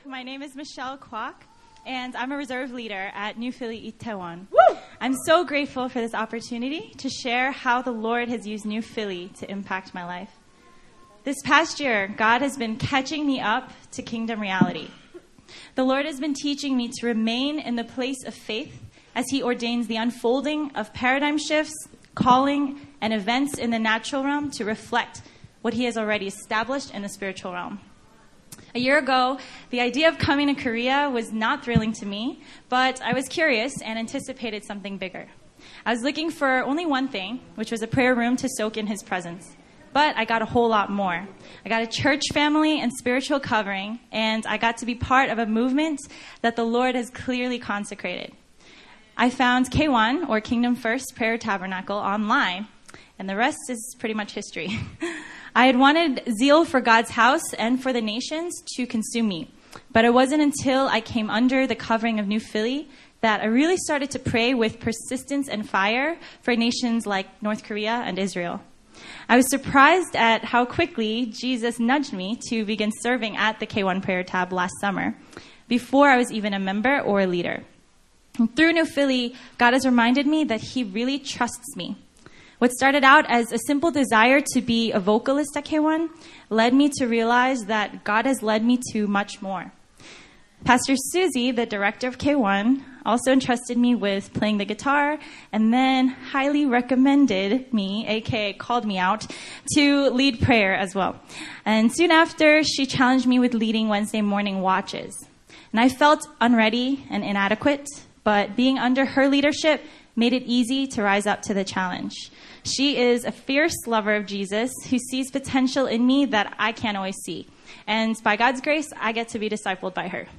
My name is Michelle Kwok, and I'm a reserve leader at New Philly Itaewon. Woo! I'm so grateful for this opportunity to share how the Lord has used New Philly to impact my life. This past year, God has been catching me up to kingdom reality. The Lord has been teaching me to remain in the place of faith as He ordains the unfolding of paradigm shifts, calling, and events in the natural realm to reflect what He has already established in the spiritual realm. A year ago, the idea of coming to Korea was not thrilling to me, but I was curious and anticipated something bigger. I was looking for only one thing, which was a prayer room to soak in His presence. But I got a whole lot more. I got a church family and spiritual covering, and I got to be part of a movement that the Lord has clearly consecrated. I found K1, or Kingdom First Prayer Tabernacle, online, and the rest is pretty much history. I had wanted zeal for God's house and for the nations to consume me. But it wasn't until I came under the covering of New Philly that I really started to pray with persistence and fire for nations like North Korea and Israel. I was surprised at how quickly Jesus nudged me to begin serving at the K1 Prayer Tab last summer, before I was even a member or a leader. And through New Philly, God has reminded me that He really trusts me. What started out as a simple desire to be a vocalist at K1 led me to realize that God has led me to much more. Pastor Susie, the director of K1, also entrusted me with playing the guitar and then highly recommended me, aka called me out, to lead prayer as well. And soon after, she challenged me with leading Wednesday morning watches. And I felt unready and inadequate, but being under her leadership made it easy to rise up to the challenge. She is a fierce lover of Jesus who sees potential in me that I can't always see. And by God's grace, I get to be discipled by her.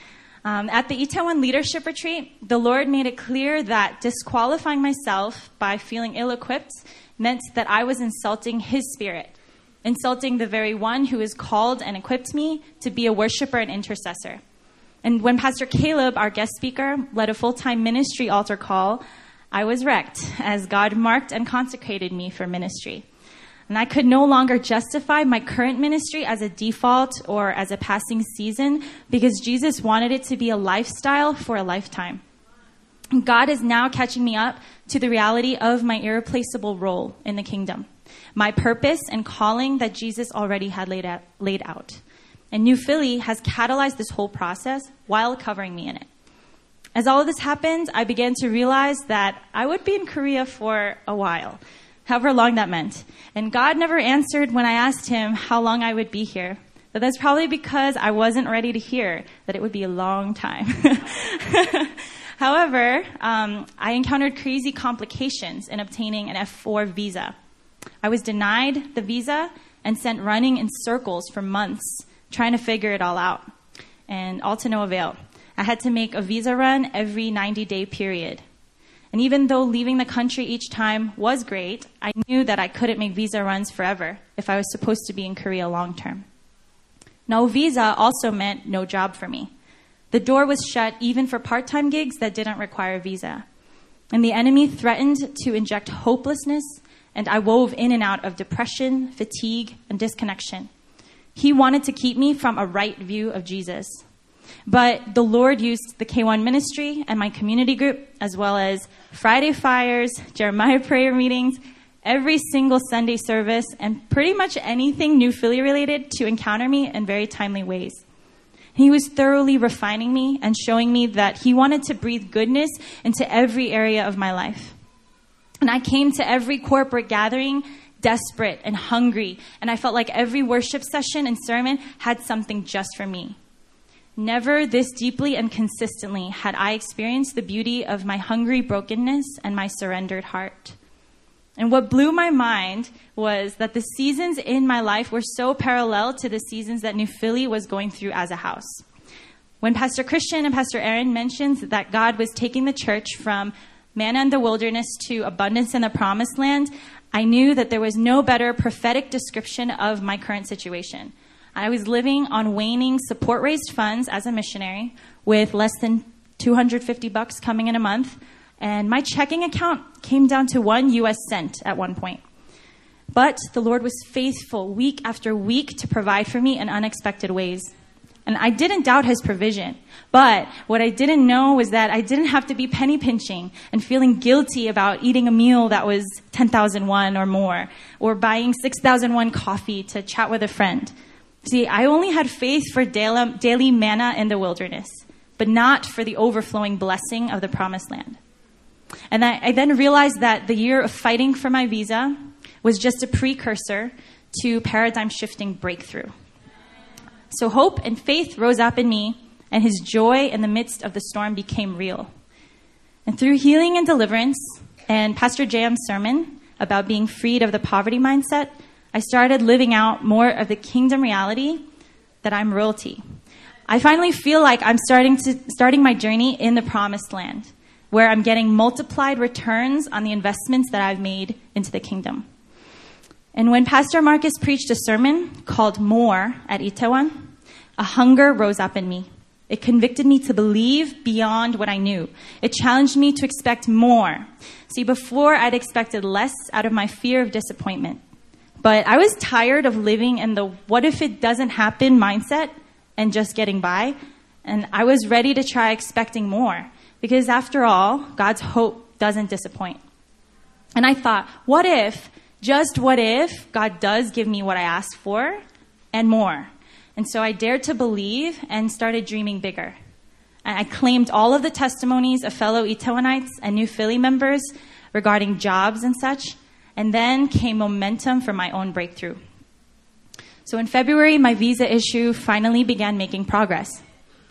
At the Itaewon Leadership Retreat, the Lord made it clear that disqualifying myself by feeling ill-equipped meant that I was insulting His Spirit, insulting the very one who has called and equipped me to be a worshiper and intercessor. And when Pastor Caleb, our guest speaker, led a full-time ministry altar call, I was wrecked as God marked and consecrated me for ministry. And I could no longer justify my current ministry as a default or as a passing season because Jesus wanted it to be a lifestyle for a lifetime. God is now catching me up to the reality of my irreplaceable role in the kingdom, my purpose and calling that Jesus already had laid out. And New Philly has catalyzed this whole process while covering me in it. As all of this happened, I began to realize that I would be in Korea for a while, however long that meant. And God never answered when I asked Him how long I would be here. But that's probably because I wasn't ready to hear that it would be a long time. However, I encountered crazy complications in obtaining an F4 visa. I was denied the visa and sent running in circles for months, trying to figure it all out. And all to no avail. I had to make a visa run every 90-day period. And even though leaving the country each time was great, I knew that I couldn't make visa runs forever if I was supposed to be in Korea long term. No visa also meant no job for me. The door was shut even for part-time gigs that didn't require a visa. And the enemy threatened to inject hopelessness, and I wove in and out of depression, fatigue, and disconnection. He wanted to keep me from a right view of Jesus. But the Lord used the K1 ministry and my community group, as well as Friday fires, Jeremiah prayer meetings, every single Sunday service, and pretty much anything New Philly related to encounter me in very timely ways. He was thoroughly refining me and showing me that He wanted to breathe goodness into every area of my life. And I came to every corporate gathering desperate and hungry, and I felt like every worship session and sermon had something just for me. Never this deeply and consistently had I experienced the beauty of my hungry brokenness and my surrendered heart. And what blew my mind was that the seasons in my life were so parallel to the seasons that New Philly was going through as a house. When Pastor Christian and Pastor Aaron mentioned that God was taking the church from manna in the wilderness to abundance in the promised land, I knew that there was no better prophetic description of my current situation. I was living on waning support-raised funds as a missionary with less than $250 coming in a month, and my checking account came down to 1 US cent at one point. But the Lord was faithful week after week to provide for me in unexpected ways. And I didn't doubt his provision. But what I didn't know was that I didn't have to be penny pinching and feeling guilty about eating a meal that was 10,000 won or more, or buying 6,000 won coffee to chat with a friend. See, I only had faith for daily manna in the wilderness, but not for the overflowing blessing of the promised land. And I then realized that the year of fighting for my visa was just a precursor to paradigm-shifting breakthrough. So hope and faith rose up in me, and his joy in the midst of the storm became real. And through healing and deliverance and Pastor J.M.'s sermon about being freed of the poverty mindset, I started living out more of the kingdom reality that I'm royalty. I finally feel like I'm starting my journey in the promised land, where I'm getting multiplied returns on the investments that I've made into the kingdom. And when Pastor Marcus preached a sermon called More at Itaewon, a hunger rose up in me. It convicted me to believe beyond what I knew. It challenged me to expect more. See, before I'd expected less out of my fear of disappointment. But I was tired of living in the what if it doesn't happen mindset and just getting by. And I was ready to try expecting more. Because after all, God's hope doesn't disappoint. And I thought, what if, just what if, God does give me what I asked for and more? And so I dared to believe and started dreaming bigger. And I claimed all of the testimonies of fellow Itaewonites and New Philly members regarding jobs and such. And then came momentum for my own breakthrough. So in February, my visa issue finally began making progress.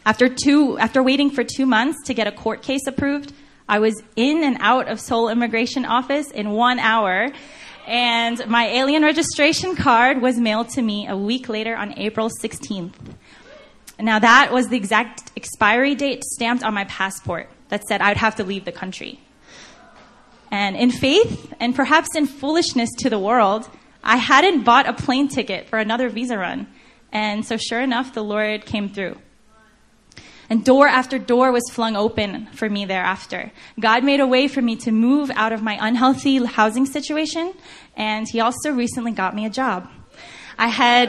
After waiting for 2 months to get a court case approved, I was in and out of Seoul Immigration Office in 1 hour, and my alien registration card was mailed to me a week later on April 16th. Now that was the exact expiry date stamped on my passport that said I'd have to leave the country. And in faith, and perhaps in foolishness to the world, I hadn't bought a plane ticket for another visa run. And so sure enough, the Lord came through. And door after door was flung open for me thereafter. God made a way for me to move out of my unhealthy housing situation, and he also recently got me a job. I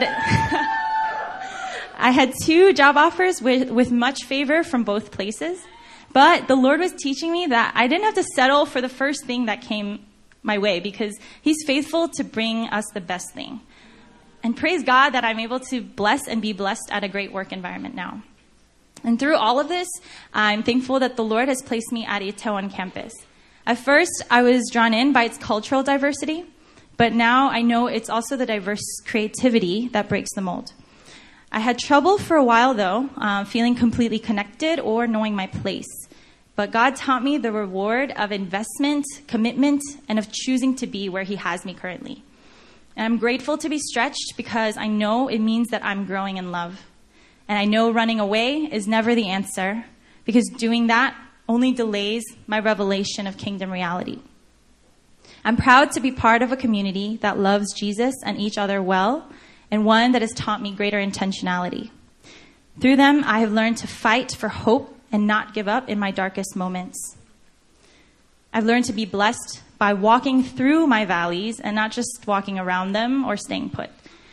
had 2 job offers with much favor from both places, but the Lord was teaching me that I didn't have to settle for the first thing that came my way, because he's faithful to bring us the best thing. And praise God that I'm able to bless and be blessed at a great work environment now. And through all of this, I'm thankful that the Lord has placed me at Itaewon campus. At first, I was drawn in by its cultural diversity, but now I know it's also the diverse creativity that breaks the mold. I had trouble for a while, though, feeling completely connected or knowing my place. But God taught me the reward of investment, commitment, and of choosing to be where he has me currently. And I'm grateful to be stretched because I know it means that I'm growing in love. And I know running away is never the answer, because doing that only delays my revelation of kingdom reality. I'm proud to be part of a community that loves Jesus and each other well, and one that has taught me greater intentionality. Through them, I have learned to fight for hope and not give up in my darkest moments. I've learned to be blessed by walking through my valleys and not just walking around them or staying put.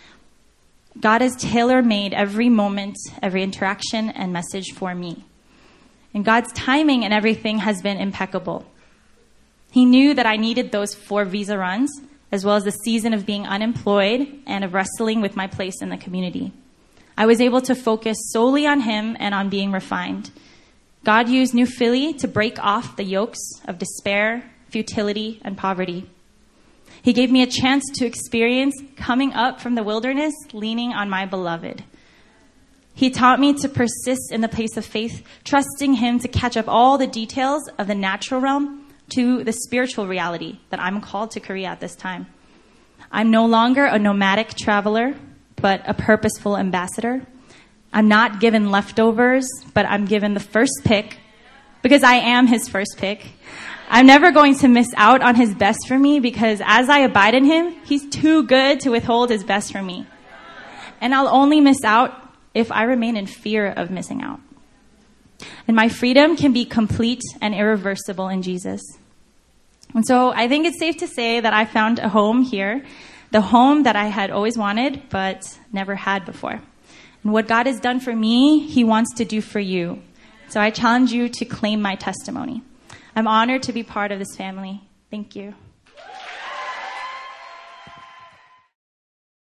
God has tailor-made every moment, every interaction, and message for me. And God's timing and everything has been impeccable. He knew that I needed those 4 visa runs, as well as the season of being unemployed and of wrestling with my place in the community. I was able to focus solely on him and on being refined. God used New Philly to break off the yokes of despair, futility, and poverty. He gave me a chance to experience coming up from the wilderness, leaning on my beloved. He taught me to persist in the place of faith, trusting him to catch up all the details of the natural realm to the spiritual reality that I'm called to Korea at this time. I'm no longer a nomadic traveler, but a purposeful ambassador. I'm not given leftovers, but I'm given the first pick, because I am his first pick. I'm never going to miss out on his best for me, because as I abide in him, he's too good to withhold his best from me. And I'll only miss out if I remain in fear of missing out. And my freedom can be complete and irreversible in Jesus. And so I think it's safe to say that I found a home here, the home that I had always wanted but never had before. And what God has done for me, he wants to do for you. So I challenge you to claim my testimony. I'm honored to be part of this family. Thank you.